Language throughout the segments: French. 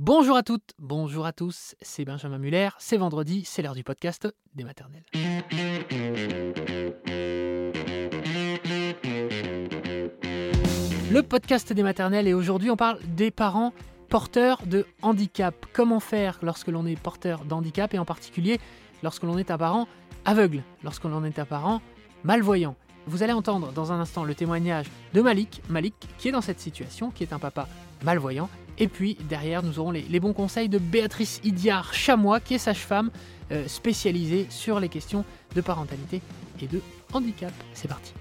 Bonjour à toutes, bonjour à tous, c'est Benjamin Muller, c'est vendredi, c'est l'heure du podcast des maternelles. Le podcast des maternelles et aujourd'hui on parle des parents porteurs de handicap. Comment faire lorsque l'on est porteur d'handicap et en particulier lorsque l'on est un parent aveugle, lorsque l'on est un parent malvoyant. Vous allez entendre dans un instant le témoignage de Malik qui est dans cette situation, qui est un papa malvoyant. Et puis derrière, nous aurons les bons conseils de Béatrice Idiard-Chamois, qui est sage-femme spécialisée sur les questions de parentalité et de handicap. C'est parti.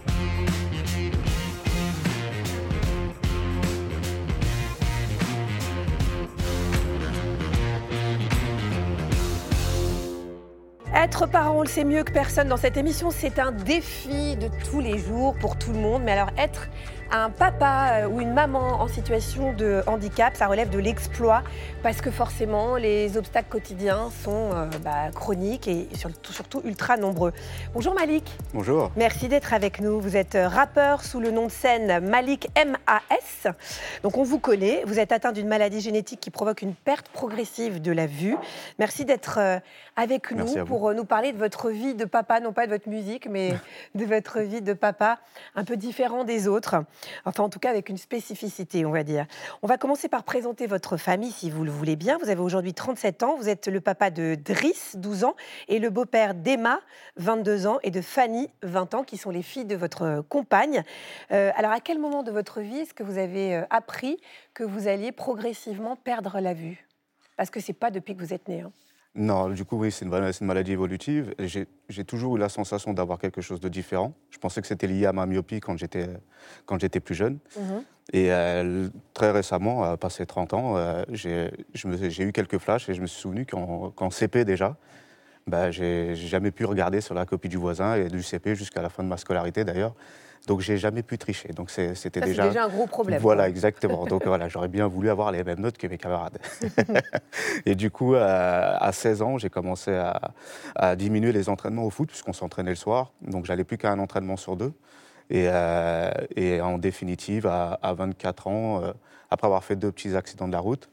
Être parent, on le sait mieux que personne dans cette émission, c'est un défi de tous les jours pour tout le monde. Mais alors être un papa ou une maman en situation de handicap, ça relève de l'exploit parce que forcément les obstacles quotidiens sont chroniques et surtout ultra nombreux. Bonjour Malik. Bonjour. Merci d'être avec nous. Vous êtes rappeur sous le nom de scène Malik M.A.S. Donc on vous connaît. Vous êtes atteint d'une maladie génétique qui provoque une perte progressive de la vue. Merci d'être avec nous pour nous parler de votre vie de papa, non pas de votre musique, mais de votre vie de papa un peu différent des autres. Enfin, en tout cas, avec une spécificité, on va dire. On va commencer par présenter votre famille, si vous le voulez bien. Vous avez aujourd'hui 37 ans. Vous êtes le papa de Driss, 12 ans, et le beau-père d'Emma, 22 ans, et de Fanny, 20 ans, qui sont les filles de votre compagne. Alors, à quel moment de votre vie est-ce que vous avez appris que vous alliez progressivement perdre la vue ? Parce que ce n'est pas depuis que vous êtes né, hein. Non, du coup, oui, c'est une maladie évolutive. J'ai toujours eu la sensation d'avoir quelque chose de différent. Je pensais que c'était lié à ma myopie quand j'étais plus jeune. Et très récemment, passé 30 ans, j'ai eu quelques flashs et je me suis souvenu qu'en CP déjà, j'ai jamais pu regarder sur la copie du voisin et du CP jusqu'à la fin de ma scolarité d'ailleurs. Donc j'ai jamais pu tricher. Donc c'était déjà un gros problème. Voilà, exactement. Donc voilà, j'aurais bien voulu avoir les mêmes notes que mes camarades. Et du coup, à 16 ans, j'ai commencé à diminuer les entraînements au foot puisqu'on s'entraînait le soir. Donc j'allais plus qu'à un entraînement sur deux. Et en définitive, à 24 ans, après avoir fait 2 petits accidents de la route,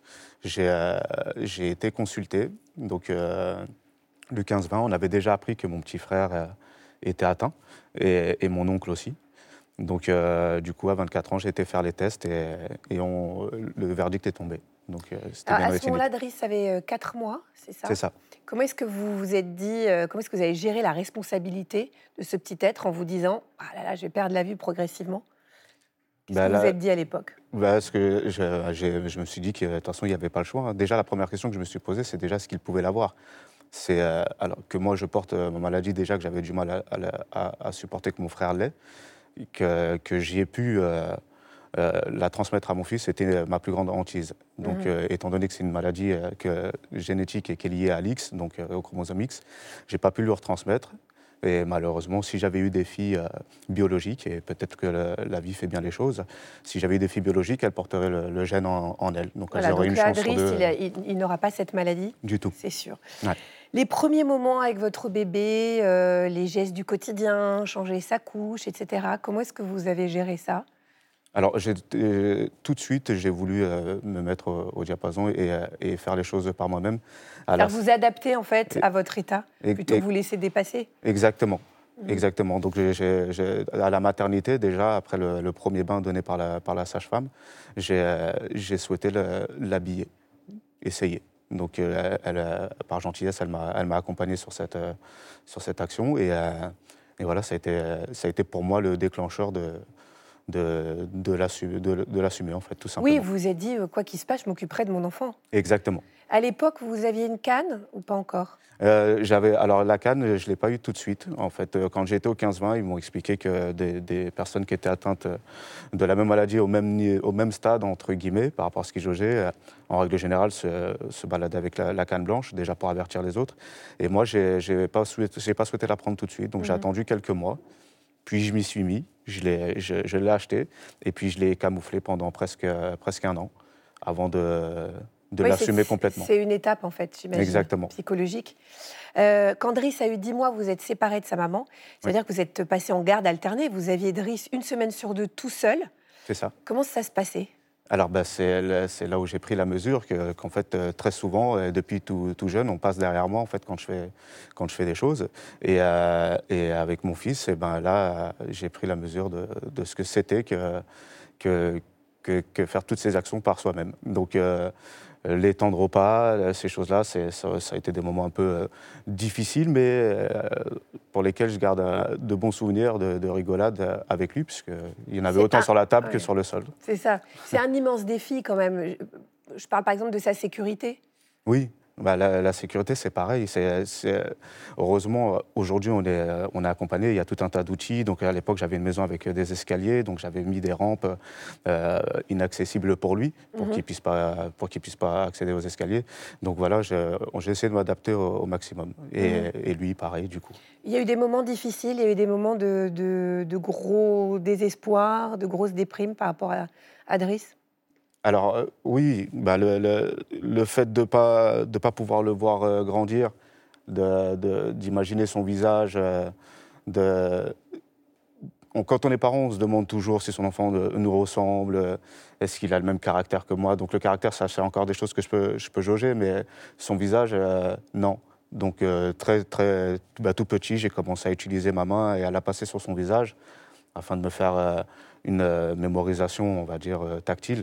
j'ai été consulté. Donc le 15-20, on avait déjà appris que mon petit frère était atteint et mon oncle aussi. Donc, du coup, à 24 ans, j'ai été faire les tests et le verdict est tombé. Donc, c'était bien à ce moment-là, Driss avait 4 mois, c'est ça ? C'est ça. Comment est-ce que vous vous êtes dit, comment est-ce que vous avez géré la responsabilité de ce petit être en vous disant « Ah là là, je vais perdre la vue progressivement » ? Qu'est-ce que vous vous êtes dit à l'époque ? Parce que je me suis dit que de toute façon, il n'y avait pas le choix. Déjà, la première question que je me suis posée, c'est déjà ce qu'il pouvait l'avoir. C'est alors que moi, je porte ma maladie déjà, que j'avais du mal à supporter que mon frère l'ait. Que j'y ai pu la transmettre à mon fils, c'était ma plus grande hantise. Donc, étant donné que c'est une maladie génétique et qui est liée à l'X, donc au chromosome X, j'ai pas pu lui retransmettre. Et malheureusement, si j'avais eu des filles biologiques, et peut-être que la vie fait bien les choses, si j'avais eu des filles biologiques, elles porteraient le gène en elles. Donc, elles auraient une chance sur deux. Il n'aura pas cette maladie. Du tout. C'est sûr. Ouais. Les premiers moments avec votre bébé, les gestes du quotidien, changer sa couche, etc. Comment est-ce que vous avez géré ça ? Alors, tout de suite, j'ai voulu me mettre au diapason et faire les choses par moi-même. Vous adapter, en fait, à votre état, plutôt que vous laisser dépasser ? Exactement. Exactement. Donc, à la maternité, déjà, après le premier bain donné par la sage-femme, j'ai souhaité l'habiller, essayer. Donc, par gentillesse, elle m'a accompagné sur cette action. Et voilà, ça a été pour moi le déclencheur de l'assumer, en fait, tout simplement. Oui, vous vous êtes dit, quoi qu'il se passe, je m'occuperai de mon enfant. Exactement. À l'époque, vous aviez une canne ou pas encore ? Alors la canne, je ne l'ai pas eue tout de suite. En fait, quand j'étais au 15-20, ils m'ont expliqué que des personnes qui étaient atteintes de la même maladie au même stade, entre guillemets, par rapport à ce qu'ils jaugeaient, en règle générale, se baladaient avec la canne blanche, déjà pour avertir les autres. Et moi, je n'ai pas souhaité la prendre tout de suite, donc j'ai attendu quelques mois. Puis je m'y suis mis, je l'ai acheté, et puis je l'ai camouflé pendant presque 1 an, avant de l'assumer complètement. C'est une étape, en fait, j'imagine. Exactement. Psychologique. Quand Driss a eu 10 mois, vous êtes séparé de sa maman. C'est-à-dire que vous êtes passé en garde alternée. Vous aviez Driss 1 semaine sur 2 tout seul. C'est ça. Comment ça se passait ? Alors, c'est là où j'ai pris la mesure qu'en fait, très souvent, depuis tout jeune, on passe derrière moi en fait, quand je fais des choses. Et avec mon fils, là, j'ai pris la mesure de ce que c'était que faire toutes ces actions par soi-même. Donc, les temps de repas, ces choses-là, ça a été des moments un peu difficiles, mais pour lesquels je garde de bons souvenirs de rigolade avec lui, puisqu'il y en avait autant sur la table que sur le sol. C'est ça. C'est un immense défi quand même. Je parle par exemple de sa sécurité. Oui. La sécurité, c'est pareil. Heureusement, aujourd'hui, on est accompagné. Il y a tout un tas d'outils. Donc, à l'époque, j'avais une maison avec des escaliers. Donc, j'avais mis des rampes inaccessibles pour lui, pour qu'il puisse pas accéder aux escaliers. Donc, voilà, j'ai essayé de m'adapter au maximum. Et lui, pareil, du coup. Il y a eu des moments difficiles, il y a eu des moments de gros désespoir, de grosses déprimes par rapport à Driss. Alors oui, le fait de pas pouvoir le voir grandir, d'imaginer son visage, quand on est parent, on se demande toujours si son enfant nous ressemble, est-ce qu'il a le même caractère que moi. Donc le caractère, ça c'est encore des choses que je peux jauger, mais son visage, non. Donc tout petit, j'ai commencé à utiliser ma main et à la passer sur son visage afin de me faire une mémorisation, on va dire, tactile.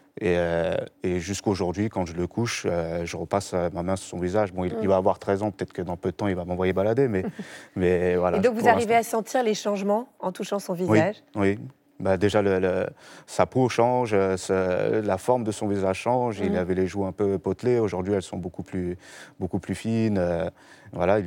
Et jusqu'aujourd'hui, quand je le couche, je repasse ma main sur son visage. Bon, il va avoir 13 ans, peut-être que dans peu de temps, il va m'envoyer balader, mais voilà. Et donc, vous arrivez à sentir les changements en touchant son visage ? Oui. Déjà, sa peau change, la forme de son visage change. Il avait les joues un peu potelées. Aujourd'hui, elles sont beaucoup plus fines. Voilà,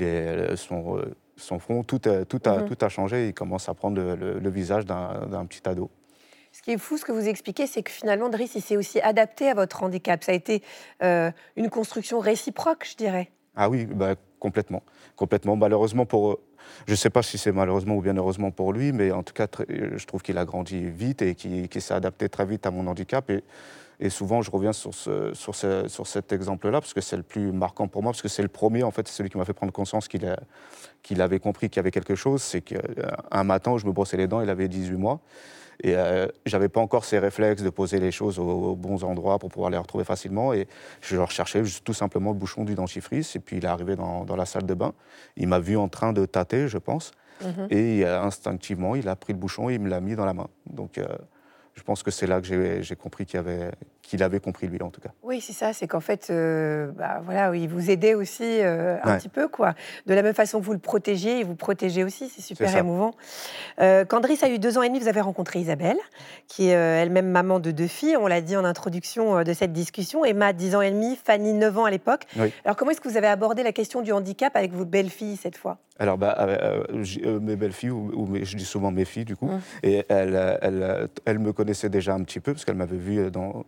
son front, tout a changé. Il commence à prendre le visage d'un petit ado. Ce qui est fou, ce que vous expliquez, c'est que finalement, Driss, il s'est aussi adapté à votre handicap. Ça a été une construction réciproque, je dirais. Ah oui, complètement. Malheureusement je ne sais pas si c'est malheureusement ou bien heureusement pour lui, mais en tout cas, je trouve qu'il a grandi vite et qu'il s'est adapté très vite à mon handicap. Et souvent, je reviens sur cet exemple-là, parce que c'est le plus marquant pour moi, parce que c'est le premier, en fait, c'est celui qui m'a fait prendre conscience qu'il avait compris qu'il y avait quelque chose. C'est qu'un matin où je me brossais les dents, il avait 18 mois. Et je n'avais pas encore ces réflexes de poser les choses aux bons endroits pour pouvoir les retrouver facilement. Et je recherchais tout simplement le bouchon du dentifrice. Et puis il est arrivé dans la salle de bain. Il m'a vu en train de tâter, je pense. Et instinctivement, il a pris le bouchon et il me l'a mis dans la main. Donc je pense que c'est là que j'ai compris qu'il avait compris, lui, en tout cas. Oui, c'est ça. C'est qu'en fait, voilà, il vous aidait aussi un petit peu, quoi. De la même façon que vous le protégiez, il vous protégeait aussi. C'est super émouvant. Quand Driss a eu 2 ans et demi, vous avez rencontré Isabelle, qui est elle-même maman de 2 filles. On l'a dit en introduction de cette discussion. Emma, 10 ans et demi, Fanny, 9 ans à l'époque. Oui. Alors, comment est-ce que vous avez abordé la question du handicap avec vos belles-filles, cette fois ? Alors, mes belles-filles, je dis souvent mes filles, du coup, et elles me connaissaient déjà un petit peu, parce qu'elles m'avaient vu dans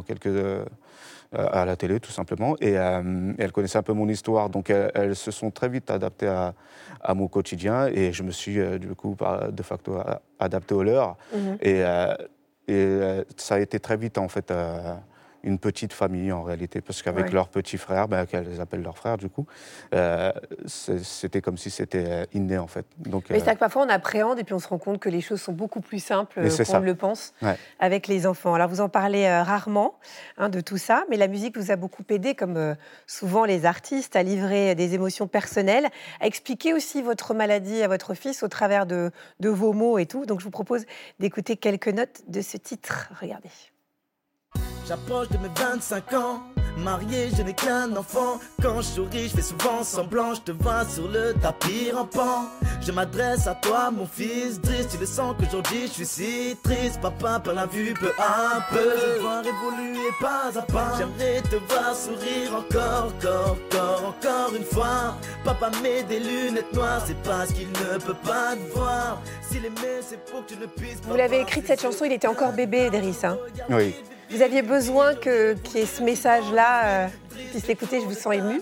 à la télé, tout simplement, et elles connaissaient un peu mon histoire, donc elles se sont très vite adaptées à mon quotidien, et je me suis, du coup, de facto adapté au leur, et ça a été très vite, en fait, une petite famille en réalité, parce qu'avec leurs petits frères, qu'elles appellent leurs frères du coup, c'était comme si c'était inné en fait. Donc, mais c'est que parfois on appréhende et puis on se rend compte que les choses sont beaucoup plus simples qu'on ne le pense avec les enfants. Alors vous en parlez rarement de tout ça, mais la musique vous a beaucoup aidé, comme souvent les artistes, à livrer des émotions personnelles, à expliquer aussi votre maladie à votre fils au travers de vos mots et tout. Donc je vous propose d'écouter quelques notes de ce titre. Regardez. J'approche de mes 25 ans, marié, je n'ai qu'un enfant. Quand je souris, je fais souvent semblant, je te vois sur le tapis rampant. Je m'adresse à toi, mon fils Driss, tu le sens qu'aujourd'hui je suis si triste. Papa, par la vue, peu à peu, je vois évoluer pas à pas. J'aimerais te voir sourire encore une fois. Papa met des lunettes noires, c'est parce qu'il ne peut pas te voir. S'il aimait, c'est pour que tu ne puisses pas. Vous l'avez écrite cette chanson, il était encore bébé, Driss, hein ? Oui. Vous aviez besoin qu'il y ait ce message-là, puisse l'écouter, je vous sens ému.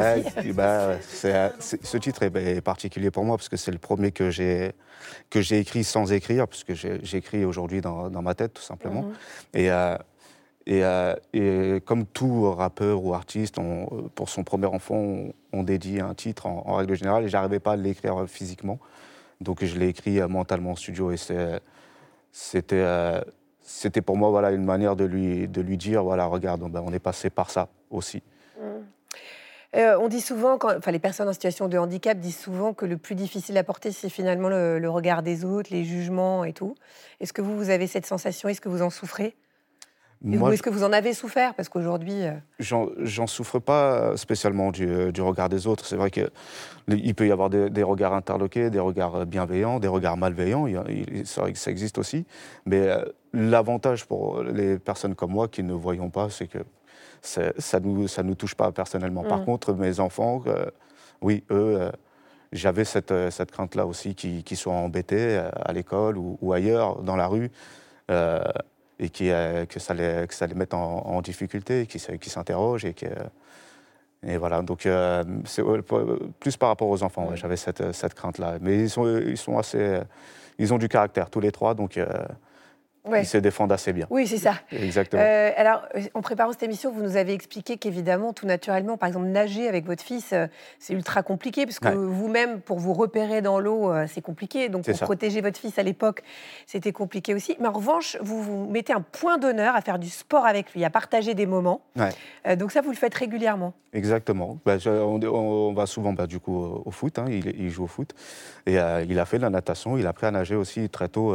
Ce titre est particulier pour moi parce que c'est le premier que j'ai écrit sans écrire, parce que j'écris aujourd'hui dans ma tête, tout simplement. Et comme tout rappeur ou artiste, pour son premier enfant, on dédie un titre en règle générale, et j'arrivais pas à l'écrire physiquement. Donc je l'ai écrit mentalement en studio, et c'était pour moi voilà, une manière de lui dire, voilà, regarde, on est passé par ça aussi. On dit souvent, les personnes en situation de handicap disent souvent que le plus difficile à porter, c'est finalement le regard des autres, les jugements et tout. Est-ce que vous avez cette sensation? Est-ce que vous en souffrez? Ou est-ce que vous en avez souffert? Parce qu'aujourd'hui... J'en souffre pas spécialement du regard des autres. C'est vrai qu'il peut y avoir des regards interloqués, des regards bienveillants, des regards malveillants. C'est vrai que ça existe aussi. Mais l'avantage pour les personnes comme moi qui ne voyons pas, c'est que ça nous touche pas personnellement. Par contre, mes enfants, oui, eux, j'avais cette crainte-là aussi, qu'ils soient embêtés à l'école ou ailleurs, dans la rue, et que ça les mette en difficulté, qu'ils s'interrogent. Et voilà, donc c'est plus par rapport aux enfants, j'avais cette crainte-là. Mais ils ont du caractère, tous les trois, donc... Ils se défendent assez bien. Oui, c'est ça. Exactement. Alors, en préparant cette émission, vous nous avez expliqué qu'évidemment, tout naturellement, par exemple, nager avec votre fils, c'est ultra compliqué, parce que vous-même, pour vous repérer dans l'eau, c'est compliqué. Donc, pour protéger votre fils à l'époque, c'était compliqué aussi. Mais en revanche, vous mettez un point d'honneur à faire du sport avec lui, à partager des moments. Donc ça, vous le faites régulièrement. Exactement. On va souvent du coup, au foot. Il joue au foot. Et il a fait de la natation. Il a appris à nager aussi très tôt.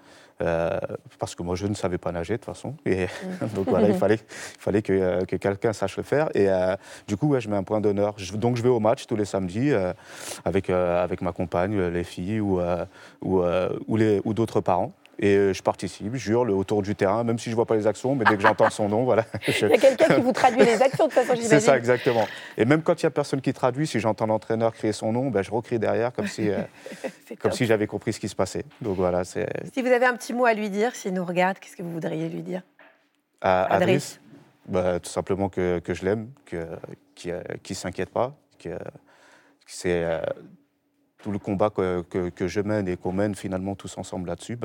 Parce que moi, je ne savais pas nager de toute façon. Et donc voilà, il fallait que quelqu'un sache le faire. Et du coup, je mets un point d'honneur. Donc je vais au match tous les samedis avec ma compagne, les filles ou d'autres parents. Et je participe, je hurle autour du terrain, même si je ne vois pas les actions, mais dès que j'entends son nom, voilà. Il y a quelqu'un qui vous traduit les actions, de toute façon, j'imagine. C'est ça, exactement. Et même quand il n'y a personne qui traduit, si j'entends l'entraîneur crier son nom, je recrie derrière, comme si j'avais compris ce qui se passait. Donc voilà, c'est... Si vous avez un petit mot à lui dire, s'il nous regarde, qu'est-ce que vous voudriez lui dire? À Driss, tout simplement que je l'aime, qu'il ne s'inquiète pas, que c'est tout le combat que je mène et qu'on mène finalement tous ensemble là-dessus,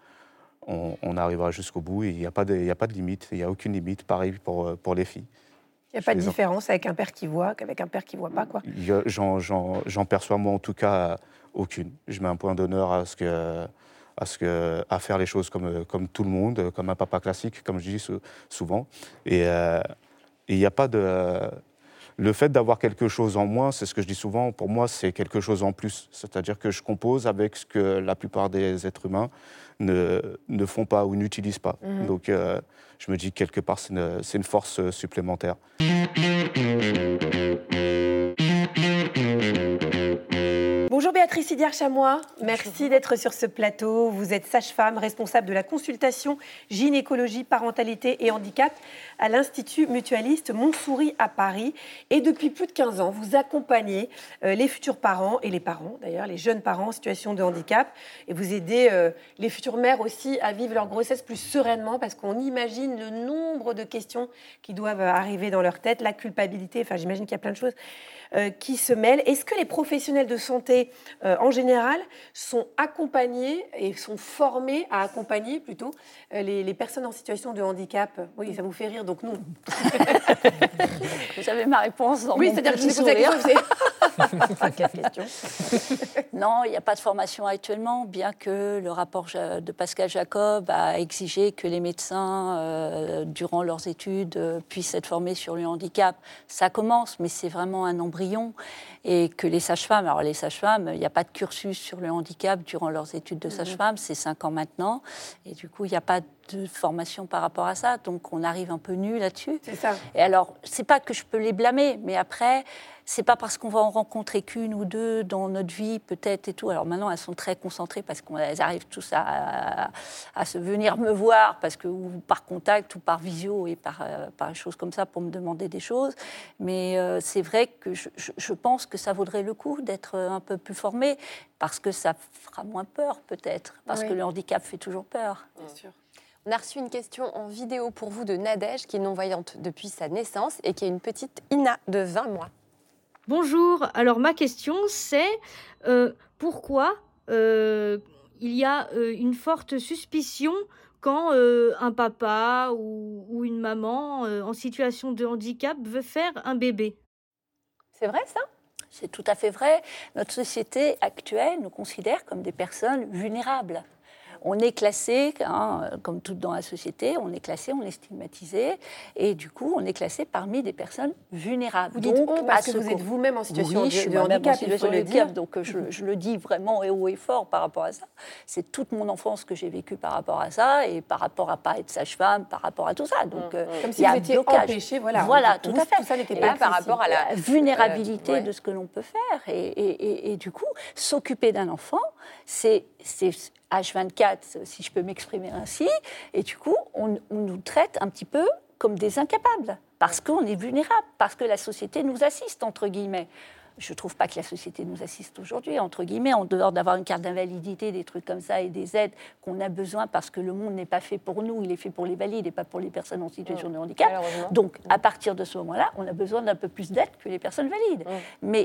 on arrivera jusqu'au bout. Il n'y a pas de limite, il n'y a aucune limite. Pareil pour les filles. Il n'y a pas de différence avec un père qui voit qu'avec un père qui ne voit pas, quoi. J'en perçois, moi, en tout cas, aucune. Je mets un point d'honneur à faire les choses comme tout le monde, comme un papa classique, comme je dis souvent. Et il n'y a pas de... Le fait d'avoir quelque chose en moins, c'est ce que je dis souvent, pour moi, c'est quelque chose en plus. C'est-à-dire que je compose avec ce que la plupart des êtres humains ne font pas ou n'utilisent pas. Donc, je me dis que quelque part, c'est une force supplémentaire. Bonjour Béatrice Idiard-Chamois, merci d'être sur ce plateau. Vous êtes sage-femme, responsable de la consultation gynécologie, parentalité et handicap à l'Institut mutualiste Montsouris à Paris. Et depuis plus de 15 ans, vous accompagnez les futurs parents, et les parents d'ailleurs, les jeunes parents en situation de handicap. Et vous aidez les futures mères aussi à vivre leur grossesse plus sereinement, parce qu'on imagine le nombre de questions qui doivent arriver dans leur tête, la culpabilité, enfin j'imagine qu'il y a plein de choses qui se mêlent. Est-ce que les professionnels de santé, en général, sont accompagnés et sont formés à accompagner plutôt les personnes en situation de handicap? Oui, ça vous fait rire, donc non. Vous avez ma réponse dans oui, mon c'est-à-dire que je petit vous pose la sourire. question. Quelle question. Non, il n'y a pas de formation actuellement, bien que le rapport de Pascal Jacob a exigé que les médecins, durant leurs études, puissent être formés sur le handicap. Ça commence, mais c'est vraiment un embryon. Et que les sages-femmes, alors les sages-femmes, il n'y a pas de cursus sur le handicap durant leurs études de sage-femme, c'est 5 ans maintenant. Et du coup, il n'y a pas de formation par rapport à ça. Donc, on arrive un peu nu là-dessus. C'est ça. Et alors, c'est pas que je peux les blâmer, mais après, c'est pas parce qu'on va en rencontrer qu'une ou deux dans notre vie, peut-être, et tout. Alors maintenant, elles sont très concentrées parce qu'elles arrivent tous à se venir me voir, parce que, ou par contact, ou par visio, et par des choses comme ça, pour me demander des choses. Mais c'est vrai que je pense que ça vaudrait le coup d'être un peu plus formé, parce que ça fera moins peur, peut-être, parce que le handicap fait toujours peur. Bien sûr. On a reçu une question en vidéo pour vous de Nadège, qui est non-voyante depuis sa naissance et qui a une petite Ina de 20 mois. Bonjour, alors ma question c'est pourquoi il y a une forte suspicion quand un papa ou une maman en situation de handicap veut faire un bébé? C'est vrai ça ? C'est tout à fait vrai. Notre société actuelle nous considère comme des personnes vulnérables. on est classé, comme tout dans la société, on est classé, on est stigmatisé, et du coup, on est classé parmi des personnes vulnérables. Vous dites on parce que vous êtes vous-même en situation je suis de moi-même handicap, en situation il faut de le dire. handicap, donc je le dis vraiment haut et fort par rapport à ça. C'est toute mon enfance que j'ai vécue par rapport à ça, et par rapport à pas être sage-femme, par rapport à tout ça. Donc, Comme si il y a vous un étiez blocage. empêché, voilà. Voilà, Pour tout vous, à fait. Tout ça n'était Et pas là, par accessible. rapport à la vulnérabilité ouais. de ce que l'on peut faire. Et du coup, s'occuper d'un enfant, c'est H24, si je peux m'exprimer ainsi, et du coup, on nous traite un petit peu comme des incapables, parce qu'on est vulnérable, parce que la société nous assiste, entre guillemets. Je ne trouve pas que la société nous assiste aujourd'hui, entre guillemets, en dehors d'avoir une carte d'invalidité, des trucs comme ça, et des aides qu'on a besoin, parce que le monde n'est pas fait pour nous, il est fait pour les valides et pas pour les personnes en situation de handicap. Donc, à partir de ce moment-là, on a besoin d'un peu plus d'aide que les personnes valides. Mais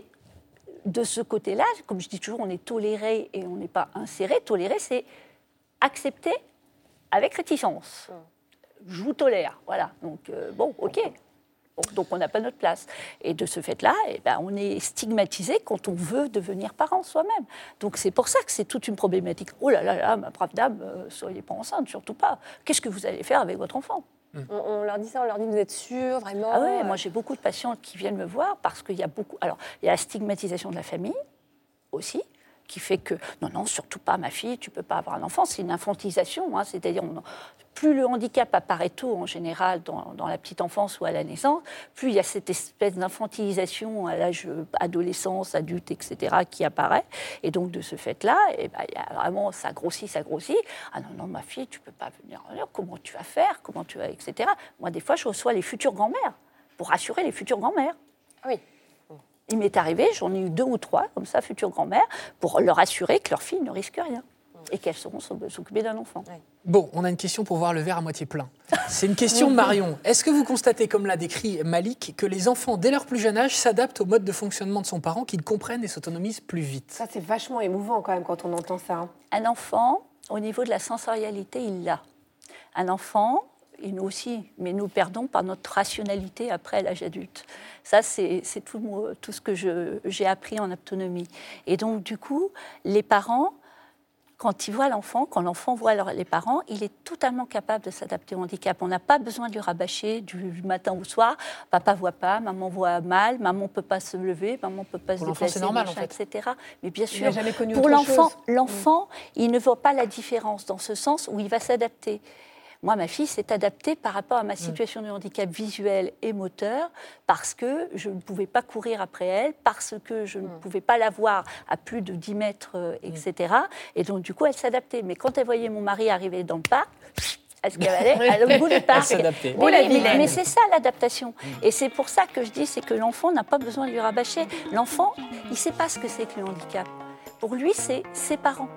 de ce côté-là, comme je dis toujours, on est toléré et on n'est pas inséré. Toléré, c'est accepter avec réticence. Je vous tolère, voilà. Donc, bon, OK. Bon, donc, on n'a pas notre place. Et de ce fait-là, on est stigmatisé quand on veut devenir parent soi-même. Donc, c'est pour ça que c'est toute une problématique. Oh là là, là ma brave dame, soyez pas enceinte, surtout pas. Qu'est-ce que vous allez faire avec votre enfant ? On leur dit ça, on leur dit vous êtes sûrs, vraiment. Ah oui, moi j'ai beaucoup de patientes qui viennent me voir parce qu'il y a beaucoup. Alors, il y a la stigmatisation de la famille aussi, qui fait que non, surtout pas ma fille, tu peux pas avoir un enfant. C'est une infantilisation, c'est-à-dire plus le handicap apparaît tôt en général dans la petite enfance ou à la naissance, plus il y a cette espèce d'infantilisation à l'âge adolescence, adulte, etc. qui apparaît. Et donc de ce fait-là, il y a vraiment ça grossit. Ah non, ma fille, tu peux pas venir. Comment tu vas faire ? Comment tu vas, etc. Moi, des fois, je reçois les futures grand-mères pour rassurer les futures grand-mères. Ah oui. Il m'est arrivé, j'en ai eu 2 ou 3, comme ça, futures grand-mères, pour leur assurer que leur fille ne risque rien et qu'elles sauront s'occuper d'un enfant. Ouais. Bon, on a une question pour voir le verre à moitié plein. C'est une question de Marion. Est-ce que vous constatez, comme l'a décrit Malik, que les enfants, dès leur plus jeune âge, s'adaptent au mode de fonctionnement de son parent, qu'ils comprennent et s'autonomisent plus vite ? Ça, c'est vachement émouvant quand même quand on entend ça. Un enfant, au niveau de la sensorialité, il l'a. Un enfant, et nous aussi, mais nous perdons par notre rationalité après l'âge adulte. Ça, c'est tout ce que j'ai appris en autonomie. Et donc, du coup, les parents, quand ils voient l'enfant, quand l'enfant voit les parents, il est totalement capable de s'adapter au handicap. On n'a pas besoin de lui rabâcher du matin au soir. Papa voit pas, maman voit mal, maman peut pas se lever, maman peut pas se déplacer, c'est normal, machin, en fait. etc. Mais bien sûr, Il n'a jamais connu pour autre l'enfant, chose. Il ne voit pas la différence dans ce sens où il va s'adapter. Moi, ma fille s'est adaptée par rapport à ma situation de handicap visuel et moteur parce que je ne pouvais pas courir après elle, parce que je ne pouvais pas la voir à plus de 10 mètres, etc. Et donc, du coup, elle s'adaptait. Mais quand elle voyait mon mari arriver dans le parc, elle se cavalait à l'autre bout du parc. Elle s'adaptait. Oui, mais c'est ça l'adaptation. Et c'est pour ça que je dis, c'est que l'enfant n'a pas besoin de lui rabâcher. L'enfant, il ne sait pas ce que c'est que le handicap. Pour lui, c'est ses parents.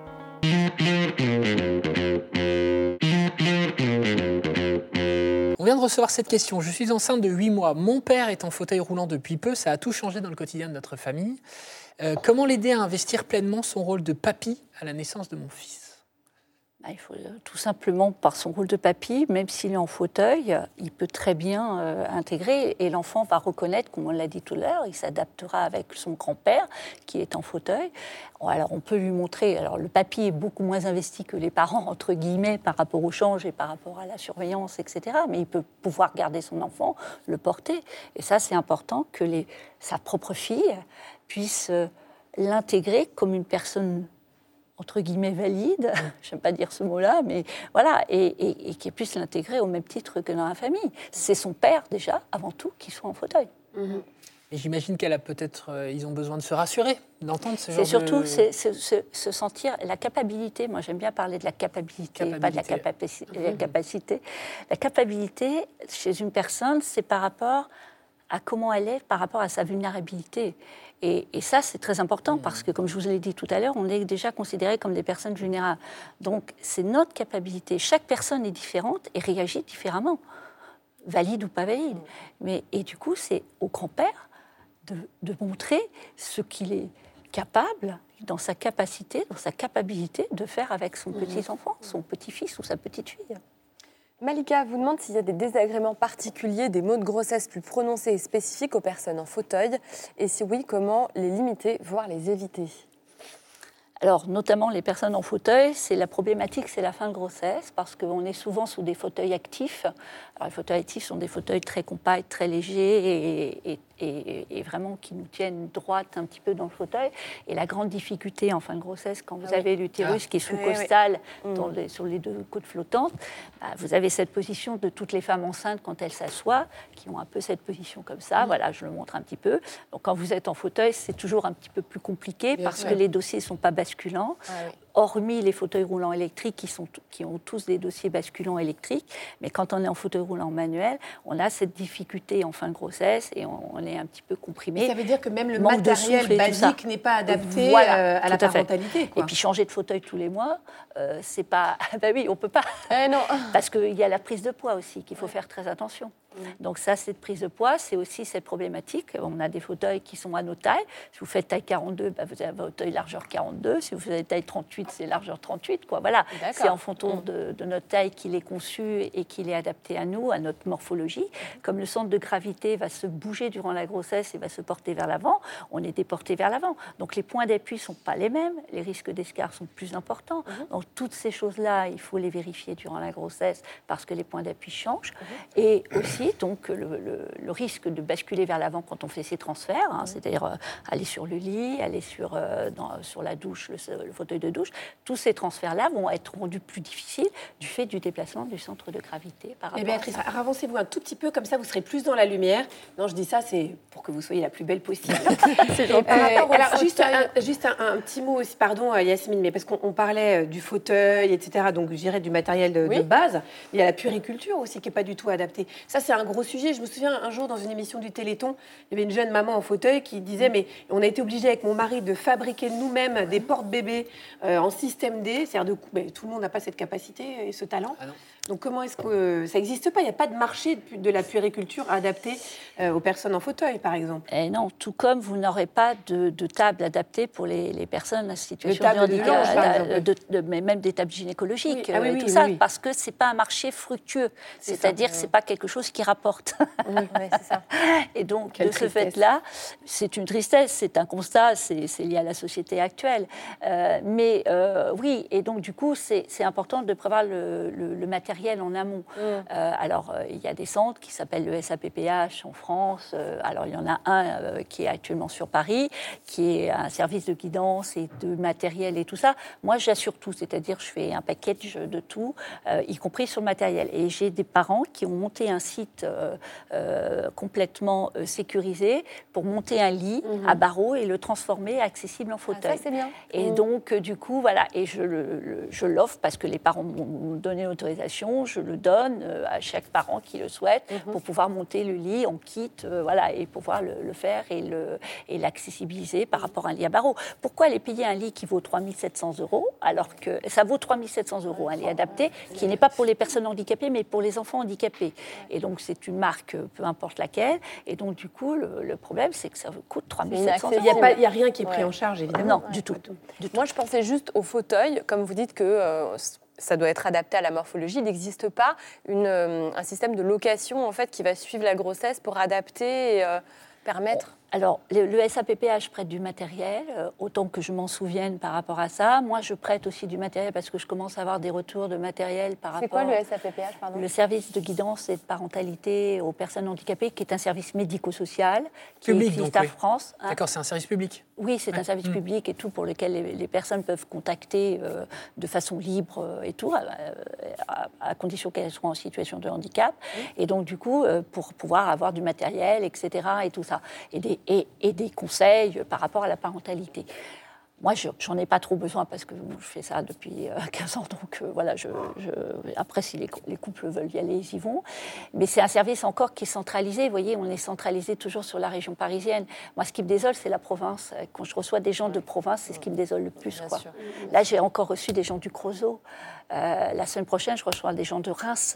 On vient de recevoir cette question. Je suis enceinte de 8 mois. Mon père est en fauteuil roulant depuis peu. Ça a tout changé dans le quotidien de notre famille. Comment l'aider à investir pleinement son rôle de papy à la naissance de mon fils ? Il faut tout simplement, par son rôle de papy, même s'il est en fauteuil, il peut très bien intégrer et l'enfant va reconnaître, comme on l'a dit tout à l'heure, il s'adaptera avec son grand-père qui est en fauteuil. Alors on peut lui montrer, alors le papy est beaucoup moins investi que les parents, entre guillemets, par rapport au change et par rapport à la surveillance, etc. Mais il peut pouvoir garder son enfant, le porter. Et ça, c'est important que sa propre fille puisse l'intégrer comme une personne entre guillemets valide, je n'aime pas dire ce mot-là, mais voilà, et qu'il puisse l'intégrer au même titre que dans la famille. C'est son père, déjà, avant tout, qui soit en fauteuil. Et j'imagine qu'elle a peut-être, ils ont besoin de se rassurer, d'entendre ce genre C'est surtout de... se sentir, la capacité, moi j'aime bien parler de la capacité. Pas de la capacité. La capacité, chez une personne, c'est par rapport à comment elle est, par rapport à sa vulnérabilité. Et ça, c'est très important parce que, comme je vous l'ai dit tout à l'heure, on est déjà considérés comme des personnes vulnérables. Donc, c'est notre capacité. Chaque personne est différente et réagit différemment, valide ou pas valide. Et du coup, c'est au grand-père de montrer ce qu'il est capable, dans sa capacité, dans sa capacité de faire avec son petit-enfant, son petit-fils ou sa petite-fille. Malika vous demande s'il y a des désagréments particuliers, des maux de grossesse plus prononcés et spécifiques aux personnes en fauteuil, et si oui, comment les limiter, voire les éviter. Alors, notamment les personnes en fauteuil, la problématique, c'est la fin de grossesse, parce qu'on est souvent sous des fauteuils actifs. Alors, les fauteuils actifs sont des fauteuils très compacts, très légers et vraiment qui nous tiennent droite un petit peu dans le fauteuil. Et la grande difficulté en fin de grossesse, quand vous avez l'utérus qui est sous-costal sur les 2 côtes flottantes, vous avez cette position de toutes les femmes enceintes quand elles s'assoient, qui ont un peu cette position comme ça. Voilà, je le montre un petit peu. Donc, quand vous êtes en fauteuil, c'est toujours un petit peu plus compliqué parce que les dossiers ne sont pas basculants. Hormis les fauteuils roulants électriques qui ont tous des dossiers basculants électriques. Mais quand on est en fauteuil roulant manuel, on a cette difficulté en fin de grossesse et on est un petit peu compris. Ça veut dire que même le matériel basique n'est pas adapté à la parentalité. Quoi. Et puis changer de fauteuil tous les mois, c'est pas... Ben oui, on ne peut pas. Non. Parce qu'il y a la prise de poids aussi, qu'il faut faire très attention. Donc ça, cette prise de poids, c'est aussi cette problématique. On a des fauteuils qui sont à nos tailles. Si vous faites taille 42, vous avez un fauteuil largeur 42. Si vous faites taille 38, c'est largeur 38. Quoi. Voilà. C'est en fonction de notre taille qu'il est conçu et qu'il est adapté à nous, à notre morphologie. Comme le centre de gravité va se bouger durant la grossesse et va se porter vers l'avant, on est déporté vers l'avant. Donc les points d'appui ne sont pas les mêmes. Les risques d'escarre sont plus importants. Donc toutes ces choses-là, il faut les vérifier durant la grossesse parce que les points d'appui changent. Et aussi, donc le risque de basculer vers l'avant quand on fait ces transferts, c'est-à-dire aller sur le lit, aller sur la douche, le fauteuil de douche, tous ces transferts-là vont être rendus plus difficiles du fait du déplacement du centre de gravité. Et Béatrice, avancez-vous un tout petit peu, comme ça vous serez plus dans la lumière. Non, je dis ça, c'est pour que vous soyez la plus belle possible. Alors, juste un petit mot aussi, pardon Yasmine, mais parce qu'on parlait du fauteuil, etc., donc je dirais du matériel de base. Il y a la puériculture aussi qui n'est pas du tout adaptée. Ça, c'est un gros sujet. Je me souviens un jour dans une émission du Téléthon, il y avait une jeune maman en fauteuil qui disait mais on a été obligé avec mon mari de fabriquer nous-mêmes des porte-bébés en système D, c'est-à-dire tout le monde n'a pas cette capacité et ce talent. Donc comment est-ce que ça n'existe pas? Il n'y a pas de marché de la puériculture adapté aux personnes en fauteuil, par exemple. Et non, tout comme vous n'aurez pas de table adaptée pour les personnes en situation de handicap, mais même des tables gynécologiques, parce que c'est pas un marché fructueux. C'est-à-dire que c'est pas quelque chose qui rapporte. C'est ça. Et donc, de ce fait-là, c'est une tristesse, c'est un constat, c'est lié à la société actuelle. Mais oui, et donc du coup, c'est important de prévoir le matériel en amont. Alors, il y a des centres qui s'appellent le SAPPH en France. Alors, il y en a un qui est actuellement sur Paris, qui est un service de guidance et de matériel et tout ça. Moi, j'assure tout, c'est-à-dire je fais un package de tout, y compris sur le matériel. Et j'ai des parents qui ont monté un site complètement sécurisé pour monter un lit à barreaux et le transformer accessible en fauteuil. Ça, c'est bien. Et donc, du coup, voilà, et je l'offre parce que les parents m'ont donné l'autorisation. Je le donne à chaque parent qui le souhaite pour pouvoir monter le lit en kit, voilà, et pouvoir le faire et l'accessibiliser par rapport à un lit à barreaux. Pourquoi aller payer un lit qui vaut 3 700 € alors que ça vaut 3 700 € un lit adapté qui n'est pas pour les personnes handicapées mais pour les enfants handicapés. Et donc c'est une marque, peu importe laquelle. Et donc du coup le problème c'est que ça coûte 3 700 €. Il n'y a rien qui est pris en charge évidemment. Non, du tout. Moi je pensais juste au fauteuil, comme vous dites que ça doit être adapté à la morphologie. Il n'existe pas un système de location en fait, qui va suivre la grossesse pour adapter et permettre... Alors, le SAPPH prête du matériel, autant que je m'en souvienne par rapport à ça. Moi, je prête aussi du matériel parce que je commence à avoir des retours de matériel par rapport... C'est quoi le SAPPH, pardon ? Le service de guidance et de parentalité aux personnes handicapées, qui est un service médico-social qui existe en France. D'accord, c'est un service public. Oui, c'est un service public et tout pour lequel les personnes peuvent contacter de façon libre et tout, à condition qu'elles soient en situation de handicap. Et donc, du coup, pour pouvoir avoir du matériel, etc. et tout ça. Et des conseils par rapport à la parentalité. Moi, j'en ai pas trop besoin parce que je fais ça depuis 15 ans. Donc, voilà, après, si les couples veulent y aller, ils y vont. Mais c'est un service encore qui est centralisé. Vous voyez, on est centralisé toujours sur la région parisienne. Moi, ce qui me désole, c'est la province. Quand je reçois des gens de province, c'est ce qui me désole le plus. Quoi. Là, j'ai encore reçu des gens du Creusot. La semaine prochaine, je reçois des gens de Reims.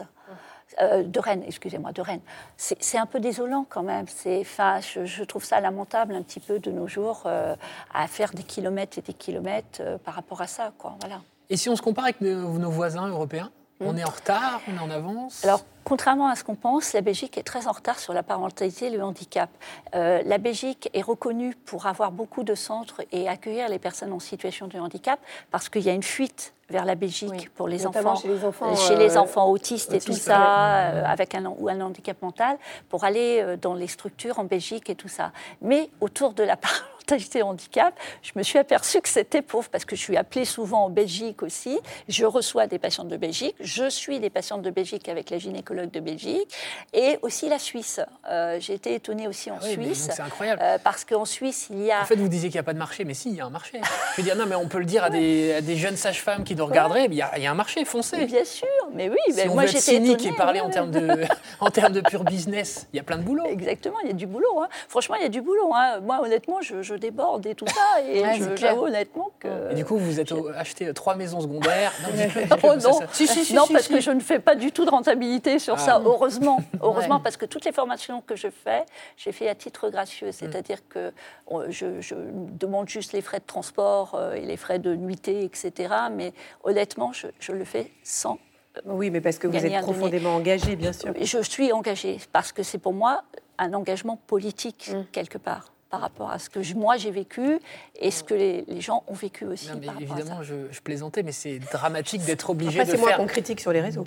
De Rennes, excusez-moi, de Rennes. C'est un peu désolant quand même. Je trouve ça lamentable un petit peu de nos jours à faire des kilomètres et des kilomètres par rapport à ça, quoi. Voilà. Et si on se compare avec nos voisins européens, on est en retard, on est en avance? Alors, Contrairement à ce qu'on pense, la Belgique est très en retard sur la parentalité et le handicap. La Belgique est reconnue pour avoir beaucoup de centres et accueillir les personnes en situation de handicap parce qu'il y a une fuite vers la Belgique pour les enfants, chez les enfants autistes et tout ça, avec un handicap mental, pour aller dans les structures en Belgique et tout ça. Mais autour de la parentalité handicap, je me suis aperçue que c'était pauvre parce que je suis appelée souvent en Belgique aussi. Je reçois des patientes de Belgique. Je suis des patientes de Belgique avec la gynécologue de Belgique et aussi la Suisse. J'ai été étonnée aussi en Suisse. C'est incroyable. Parce qu'en Suisse, il y a... En fait, vous disiez qu'il n'y a pas de marché, mais si, il y a un marché. Je veux dire, non, mais on peut le dire à des jeunes sages-femmes qui nous regarderaient, mais il y a un marché, foncez. Bien sûr, mais oui. Si on moi, veut être j'étais cynique étonnée, et parler en termes de pur business, il y a plein de boulot. Exactement, il y a du boulot. Hein. Franchement, il y a du boulot. Hein. Moi, honnêtement, je déborde et tout ça. Et j'avoue honnêtement que... Et du coup, vous êtes acheté 3 maisons secondaires. Non, parce que je ne fais pas du tout de rentabilité sur ça, heureusement. Heureusement, parce que toutes les formations que je fais, j'ai fait à titre gracieux. C'est-à-dire que je demande juste les frais de transport et les frais de nuitée, etc. Mais honnêtement, je le fais sans... Oui, mais parce que vous êtes profondément engagée, bien sûr. Je suis engagée parce que c'est pour moi un engagement politique, quelque part, par rapport à ce que moi j'ai vécu et ce que les gens ont vécu aussi. Non, mais évidemment, je plaisantais, mais c'est dramatique d'être obligé Après, de c'est faire... moi qu'on critique sur les réseaux.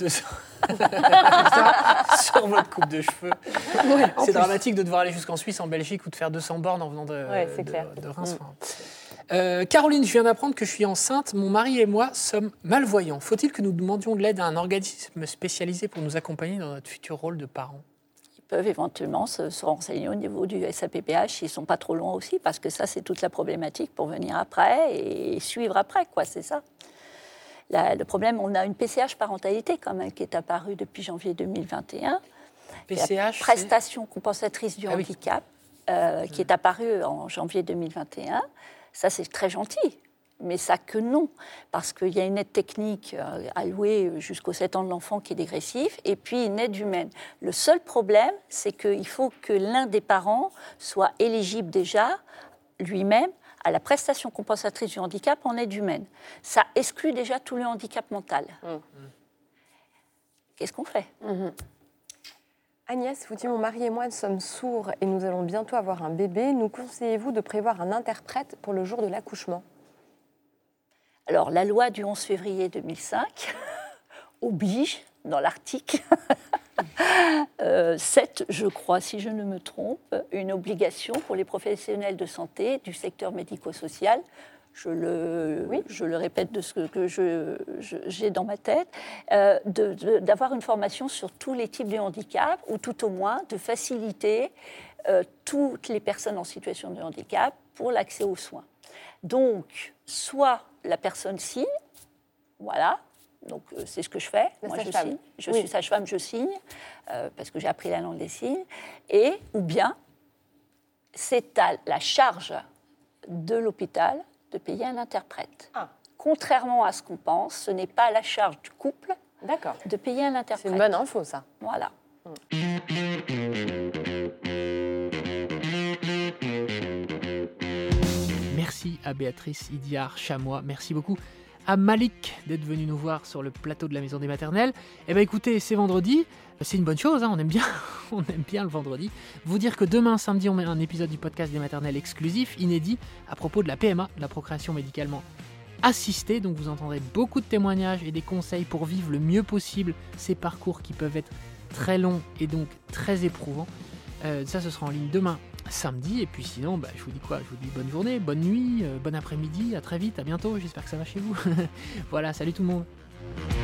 Sur votre coupe de cheveux. C'est dramatique de devoir aller jusqu'en Suisse, en Belgique, ou de faire 200 bornes en venant de Reims. Caroline, je viens d'apprendre que je suis enceinte. Mon mari et moi sommes malvoyants. Faut-il que nous demandions de l'aide à un organisme spécialisé pour nous accompagner dans notre futur rôle de parents ? Ils peuvent éventuellement se renseigner au niveau du SAPPH. Ils ne sont pas trop loin aussi, parce que ça, c'est toute la problématique pour venir après et suivre après, quoi, c'est ça. Le problème, on a une PCH parentalité quand même qui est apparue depuis janvier 2021. PCH, prestation compensatrice du handicap, qui est apparue en janvier 2021. Ça, c'est très gentil, mais ça que non, parce qu'il y a une aide technique allouée jusqu'aux 7 ans de l'enfant qui est dégressif, et puis une aide humaine. Le seul problème, c'est qu'il faut que l'un des parents soit éligible déjà, lui-même, à la prestation compensatrice du handicap en aide humaine. Ça exclut déjà tout le handicap mental. Qu'est-ce qu'on fait ? Agnès vous dit, mon mari et moi nous sommes sourds et nous allons bientôt avoir un bébé. Nous conseillez-vous de prévoir un interprète pour le jour de l'accouchement ? Alors, la loi du 11 février 2005 oblige, dans l'article 7, je crois, si je ne me trompe, une obligation pour les professionnels de santé du secteur médico-social. Je le répète de ce que j'ai dans ma tête, d'avoir une formation sur tous les types de handicap, ou tout au moins de faciliter toutes les personnes en situation de handicap pour l'accès aux soins. Donc, soit la personne signe, voilà, donc c'est ce que je fais, moi je signe, je suis sage-femme, je signe, parce que j'ai appris la langue des signes, ou bien c'est à la charge de l'hôpital de payer un interprète. Contrairement à ce qu'on pense, ce n'est pas à la charge du couple de payer un interprète. C'est une bonne info, ça. Voilà. Merci à Béatrice Idiard-Chamois, merci beaucoup à Malik d'être venu nous voir sur le plateau de la Maison des Maternelles. Eh bien écoutez, c'est vendredi, c'est une bonne chose, hein, on aime bien le vendredi. Vous dire que demain, samedi, on met un épisode du podcast des Maternelles exclusif, inédit, à propos de la PMA, de la procréation médicalement assistée. Donc vous entendrez beaucoup de témoignages et des conseils pour vivre le mieux possible ces parcours qui peuvent être très longs et donc très éprouvants. Ça, ce sera en ligne demain, samedi. Et puis sinon, je vous dis quoi ? Je vous dis bonne journée, bonne nuit, bon après-midi, à très vite, à bientôt. J'espère que ça va chez vous. Voilà, salut tout le monde.